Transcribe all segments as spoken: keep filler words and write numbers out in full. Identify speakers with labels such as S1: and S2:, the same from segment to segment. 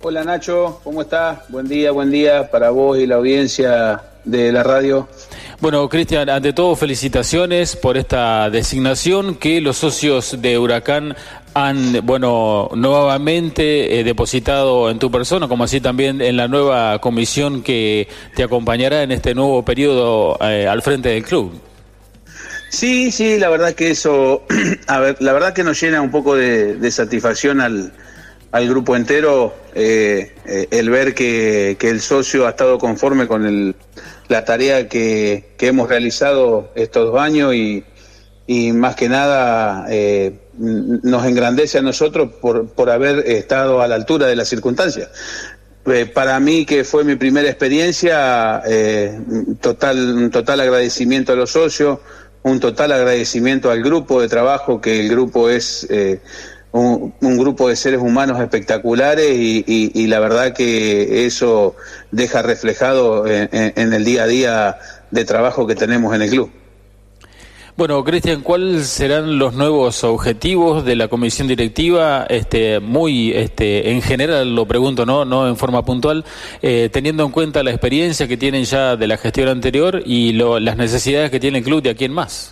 S1: Hola Nacho, ¿cómo estás? Buen día, buen día para vos y la audiencia de la radio.
S2: Bueno, Cristian, ante todo felicitaciones por esta designación que los socios de Huracán han, bueno, nuevamente eh, depositado en tu persona, como así también en la nueva comisión que te acompañará en este nuevo periodo eh, al frente del club.
S1: Sí, sí, la verdad que eso, a ver, la verdad que nos llena un poco de, de satisfacción al, al grupo entero eh, eh, el ver que, que el socio ha estado conforme con el, la tarea que, que hemos realizado estos dos años y, y más que nada eh, nos engrandece a nosotros por, por haber estado a la altura de las circunstancias. Eh, para mí, que fue mi primera experiencia, eh, total, un total agradecimiento a los socios, un total agradecimiento al grupo de trabajo, que el grupo es eh, un, un grupo de seres humanos espectaculares y, y, y la verdad que eso deja reflejado en, en el día a día de trabajo que tenemos en el club.
S2: Bueno, Cristian, ¿cuáles serán los nuevos objetivos de la comisión directiva? Este, muy, este, en general lo pregunto, no, no en forma puntual, eh, teniendo en cuenta la experiencia que tienen ya de la gestión anterior y lo, las necesidades que tiene el club de aquí en más.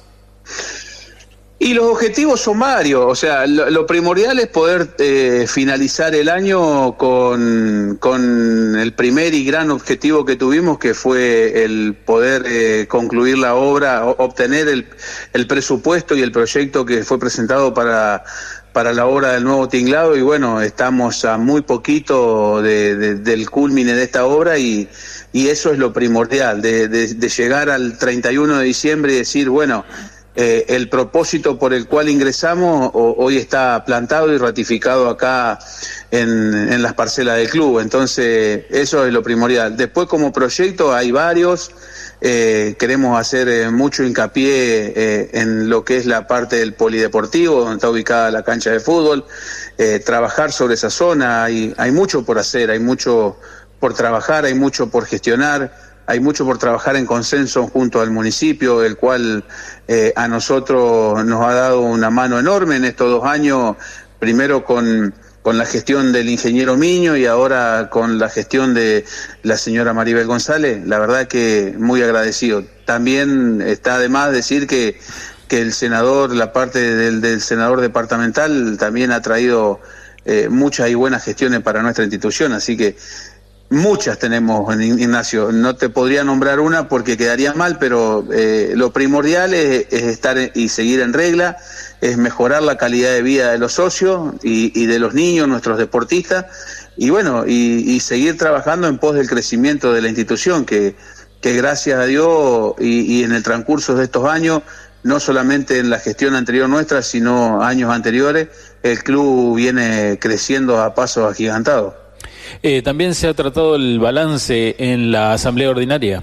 S1: Y los objetivos son varios, o sea, lo, lo primordial es poder eh, finalizar el año con, con el primer y gran objetivo que tuvimos, que fue el poder eh, concluir la obra, o, obtener el, el presupuesto y el proyecto que fue presentado para, para la obra del nuevo tinglado, y bueno, estamos a muy poquito de, de, del culmine de esta obra y, y eso es lo primordial, de, de, de llegar al treinta y uno de diciembre y decir, bueno, Eh, el propósito por el cual ingresamos o, hoy está plantado y ratificado acá en, en las parcelas del club. Entonces eso es lo primordial. Después, como proyecto hay varios, eh, queremos hacer eh, mucho hincapié eh, en lo que es la parte del polideportivo, donde está ubicada la cancha de fútbol, eh, trabajar sobre esa zona. Hay, hay mucho por hacer, hay mucho por trabajar, hay mucho por gestionar. Hay mucho por trabajar en consenso junto al municipio, el cual eh, a nosotros nos ha dado una mano enorme en estos dos años, primero con, con la gestión del ingeniero Miño y ahora con la gestión de la señora Maribel González. La verdad que muy agradecido. También está de más decir que, que el senador, la parte del, del senador departamental también ha traído eh, muchas y buenas gestiones para nuestra institución, así que muchas tenemos, Ignacio. No te podría nombrar una porque quedaría mal, pero eh, lo primordial es, es estar y seguir en regla, es mejorar la calidad de vida de los socios y, y de los niños, nuestros deportistas, y bueno, y, y seguir trabajando en pos del crecimiento de la institución, que, que gracias a Dios y, y en el transcurso de estos años, no solamente en la gestión anterior nuestra, sino años anteriores, el club viene creciendo a pasos agigantados.
S2: Eh, ¿También se ha tratado el balance en la asamblea ordinaria?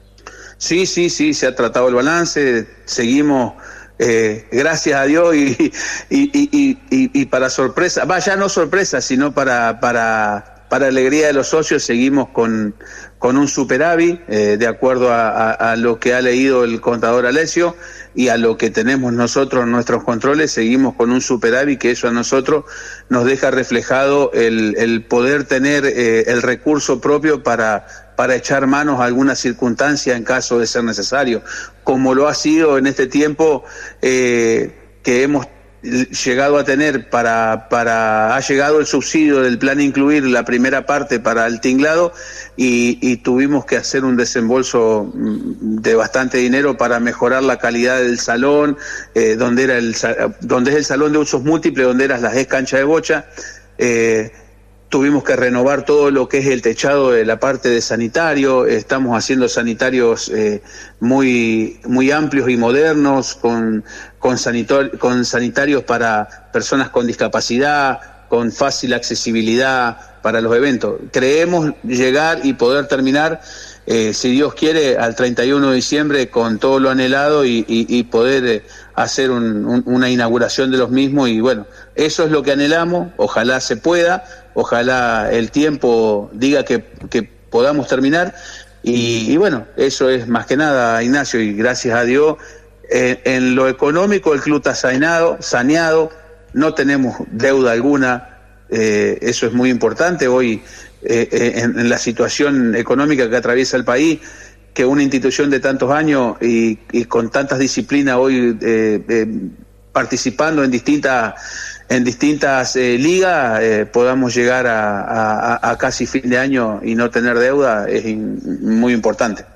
S1: Sí, sí, sí, se ha tratado el balance, seguimos, eh, gracias a Dios y, y, y, y, y para sorpresa, va, ya no sorpresa, sino para, para, para alegría de los socios, seguimos con, con un superávit, eh, de acuerdo a, a, a lo que ha leído el contador Alessio y a lo que tenemos nosotros en nuestros controles, seguimos con un superávit, que eso a nosotros nos deja reflejado el, el poder tener eh, el recurso propio para, para echar manos a alguna circunstancia en caso de ser necesario, como lo ha sido en este tiempo eh, que hemos llegado a tener para, para, ha llegado el subsidio del plan incluir la primera parte para el tinglado y, y tuvimos que hacer un desembolso de bastante dinero para mejorar la calidad del salón, eh, donde era el, donde es el salón de usos múltiples, donde eran las ex canchas de bocha. eh, Tuvimos que renovar todo lo que es el techado de la parte de sanitario, estamos haciendo sanitarios eh, muy, muy amplios y modernos, con, con, sanitor, con sanitarios para personas con discapacidad, con fácil accesibilidad para los eventos. Creemos llegar y poder terminar, eh, si Dios quiere, al treinta y uno de diciembre con todo lo anhelado y, y, y poder eh, hacer un, un, una inauguración de los mismos y bueno, eso es lo que anhelamos, ojalá se pueda. Ojalá el tiempo diga que, que podamos terminar y, y bueno, eso es más que nada, Ignacio, y gracias a Dios, eh, en lo económico el club está saneado, saneado, no tenemos deuda alguna, eh, eso es muy importante hoy eh, eh, en, en la situación económica que atraviesa el país, que una institución de tantos años y, y con tantas disciplinas hoy eh, eh, participando en distintas en distintas eh, ligas eh, podamos llegar a, a, a casi fin de año y no tener deuda es in, muy importante.